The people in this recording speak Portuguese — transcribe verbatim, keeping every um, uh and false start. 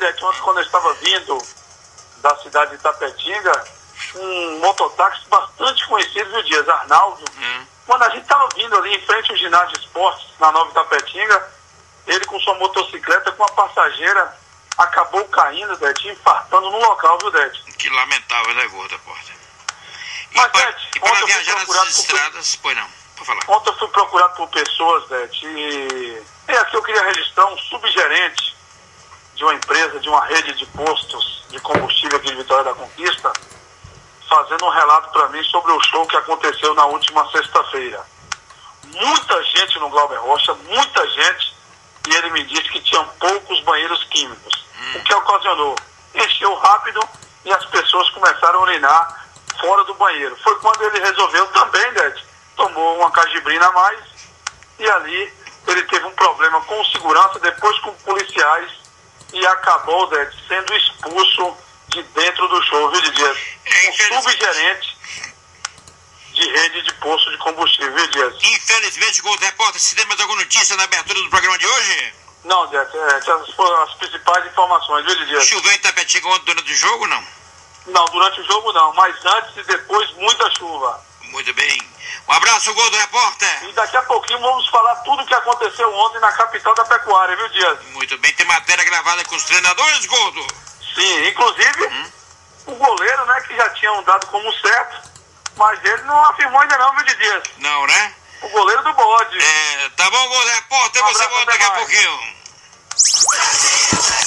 Dete, ontem quando eu estava vindo da cidade de Itapetinga, um mototáxi bastante conhecido, viu, Dias, Arnaldo, hum. quando a gente estava vindo ali em frente ao ginásio de esportes, na Nova Itapetinga, ele com sua motocicleta, com a passageira, acabou caindo, Dete, infartando no local, viu, Dete? Que lamentável, né, Gordo, Porta? E Mas, para, Dete, e para viajar nessas estradas, por... pois não, pode falar. Ontem eu fui procurado por pessoas, Dete, e... e aqui eu queria registrar um subgerente de uma empresa, de uma rede de postos de combustível aqui de Vitória da Conquista, fazendo um relato para mim sobre o show que aconteceu na última sexta-feira. Muita gente no Glauber Rocha, muita gente, e ele me disse que tinham poucos banheiros químicos, hum. o que ocasionou, encheu rápido e as pessoas começaram a urinar fora do banheiro. Foi quando ele resolveu também, Dete, tomou uma cajibrina a mais, e ali ele teve um problema com segurança, depois com policiais, e acabou, Dete, sendo expulso de dentro do show, viu, Dias? Um subgerente de rede de posto de combustível, viu, Dias? Infelizmente, Gordo Repórter, se tem mais alguma notícia na abertura do programa de hoje? Não, Dias, é, essas foram as principais informações, viu, Dias? Choveu em Itapetinga ontem durante o jogo, não? Não, durante o jogo não, mas antes e depois muita chuva. Muito bem. Um abraço, Gordo Repórter. E daqui a pouquinho vamos falar tudo o que aconteceu ontem na capital da pecuária, viu, Dias? Muito bem. Tem matéria gravada com os treinadores, Gordo? Sim, inclusive hum? o goleiro, né, que já tinham dado como certo, mas ele não afirmou ainda não, viu, Dias? Não, né? O goleiro do bode. É, tá bom, Gordo Repórter, um você volta daqui a pouquinho.